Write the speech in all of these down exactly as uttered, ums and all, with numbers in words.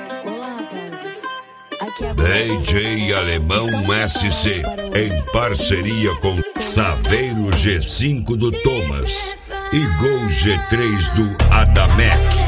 D J Alemão S C, em parceria com Saveiro G cinco do Thomas e Gol G três do Adamec.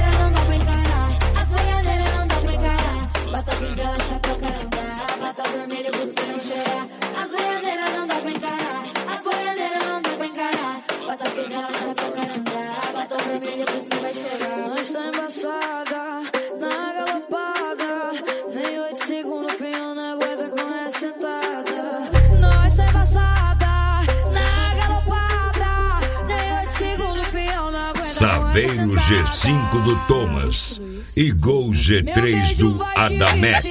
Nós tá embaçada, na galopada, nem oito segundos, pinho não aguenta com essa sentada. Nós tá embaçada, na galopada, nem oito segundos, pinho não aguenta. Saveiro G cinco do Thomas e Gol G três do Adamec.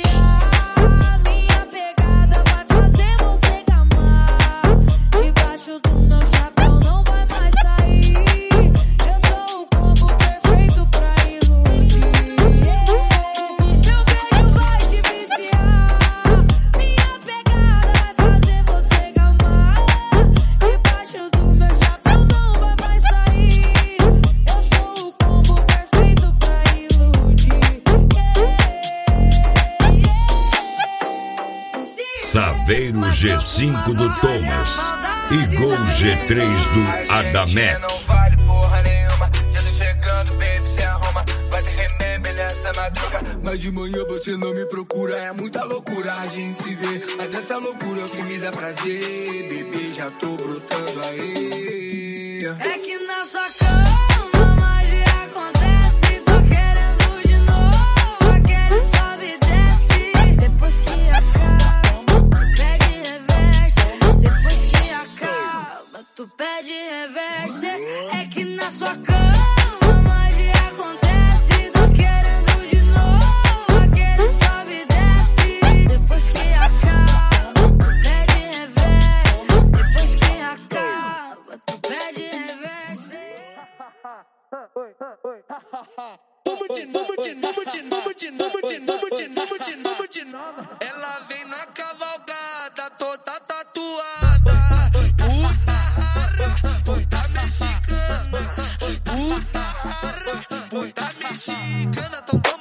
Saveiro G cinco do Thomas e Gol G três do Adamec. Não vale porra nenhuma, Jesus chegando, baby, se arruma. Vai ter remember nessa madruga. Mas de manhã você não me procura, é muita loucura a gente se vê. Mas essa loucura é o que me dá prazer, bebê, já tô brotando aí. É que na sua cama magia acontece, tô querendo de novo, aquele sobe e desce. Depois que acaba, pede reverse. Depois que acaba, tu pede reverse. É que na sua cama magia acontece, tô querendo de novo, aquele sobe e desce. Depois que acaba, tu pede reverse. Depois que acaba, tu pede reverse. Vamos de novo, de novo, de novo, de novo, de novo, de novo, de novo, de novo. Ela vem na cavalgada, toda tatuada. Puta rara, puta mexicana. Puta rara, puta mexicana.